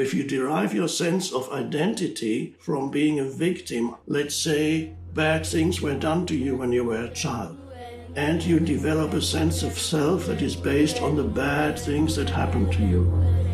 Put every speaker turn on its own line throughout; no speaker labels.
If you derive your sense of identity from being a victim, let's say bad things were done to you when you were a child, and you develop a sense of self that is based on the bad things that happened to you.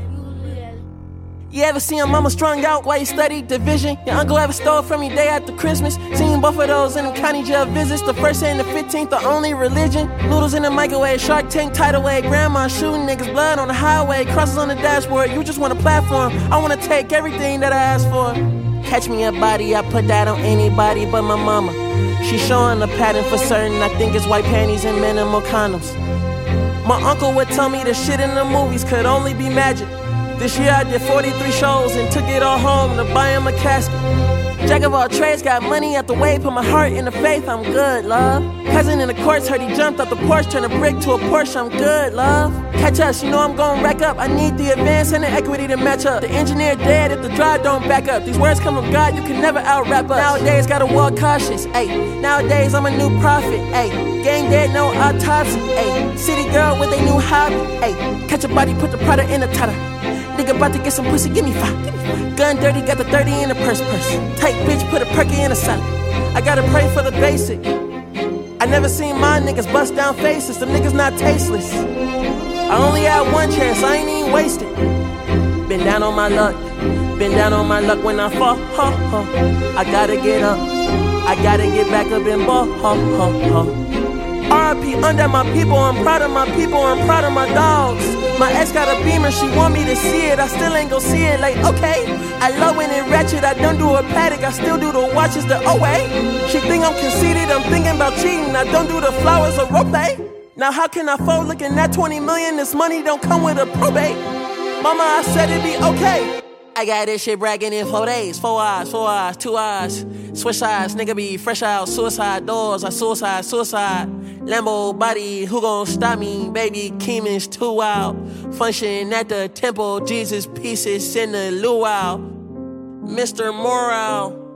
You ever seen your mama strung out while you studied division? Your uncle ever stole from you day after Christmas? Seen both of those in them county jail visits. The first and the 15th, the only religion. Noodles in the microwave, Shark Tank tidal wave. Grandma shooting niggas, blood on the highway. Crosses on the dashboard, you just want a platform. I wanna take everything that I asked for. Catch me a body, I put that on anybody but my mama. She showing a pattern for certain, I think it's white panties and minimal condoms. My uncle would tell me the shit in the movies could only be magic. This year I did 43 shows and took it all home to buy him a casket. Jack of all trades, got money out the way, put my heart in the faith, I'm good, love. Cousin in the courts, heard he jumped out the porch, turned a brick to a Porsche, I'm good, love. Catch us, you know I'm gon' rack up, I need the advance and the equity to match up. The engineer dead if the drive don't back up. These words come from God, you can never out-rap us. Nowadays, gotta walk cautious, ayy. Nowadays, I'm a new prophet, ayy. Gang dead, no autopsy, ayy. City girl with a new hobby, ayy. Catch a body, put the product in the tutter. Nigga about to get some pussy, give me five. Gun dirty, got the 30 in the purse. Tight bitch, put a perky in a salad. I gotta pray for the basic. I never seen my niggas bust down faces, them niggas not tasteless. I only had one chance, I ain't even wasted. Been down on my luck, when I fall, I gotta get up, I gotta get back up and ball, RIP under my people, I'm proud of my people, I'm proud of my dogs. My ex got a Beamer, she want me to see it, I still ain't gon' see it, like, okay. I love when it ratchet, I don't do a paddock, I still do the watches, the She think I'm conceited, I'm thinking about cheating, I don't do the flowers or rope. Now how can I fold looking at 20 million, this money don't come with a probate. Mama, I said it'd be okay. I got this shit bragging in 4 days, 4 eyes, 2 eyes. Switch eyes, nigga be fresh out, suicide doors, I suicide. Lambo body, who gon' stop me? Baby Keeman's too wild. Function at the temple, Jesus pieces in the luau. Mr. Morale.